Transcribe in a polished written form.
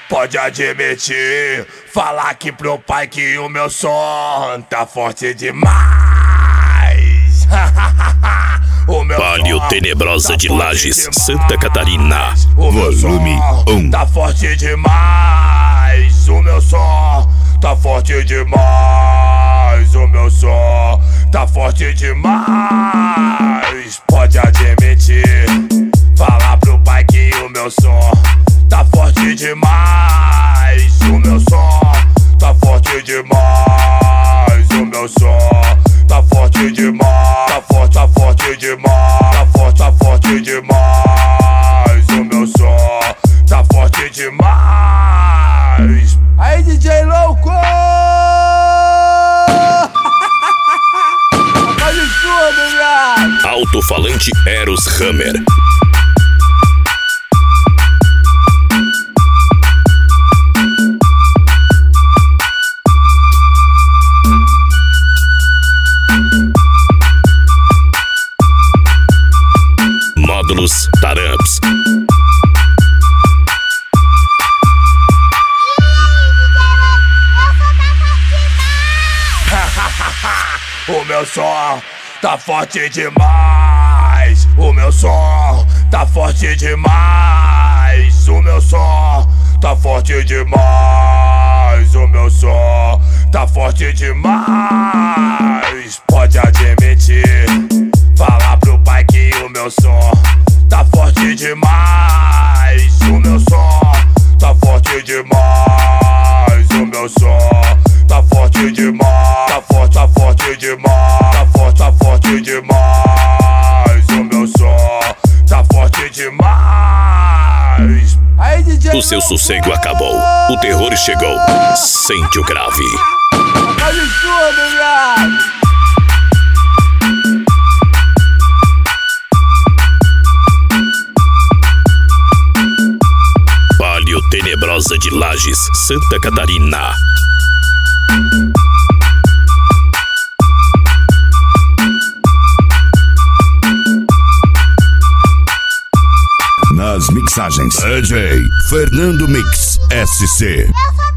pode admitir. Falar aqui pro pai que o meu som tá forte demais. O meu Palio som Tenebrosa tá de forte Lages, demais. Santa Catarina. O meu Volume som 1. tá forte demais. O meu som tá forte demais. O meu som tá forte demais. Pode admitir. Falar pro pai que o meu som tá forte demais. O meu som tá forte demais. O meu som tá forte demais. Tá forte demais. Tá forte demais. O meu som tá forte demais. Aí, DJ louco! Faz tudo, viado! Alto-falante Eros Hammer. Módulos Taramps. O meu som tá forte demais. O meu som tá forte demais. O meu som tá forte demais. O meu som tá forte demais. Pode admitir. Falar pro pai que o meu som tá forte demais. O meu som tá forte demais. O meu som tá forte demais. Tá forte demais. Tá forte demais. O meu som tá forte demais. Aí, DJ O seu sossego acabou. O terror chegou. Sente o grave. Faz tudo, viado! Palio Tenebrosa de Lages, Santa Catarina. Nas mixagens, DJ Fernando Mix SC. Eu sou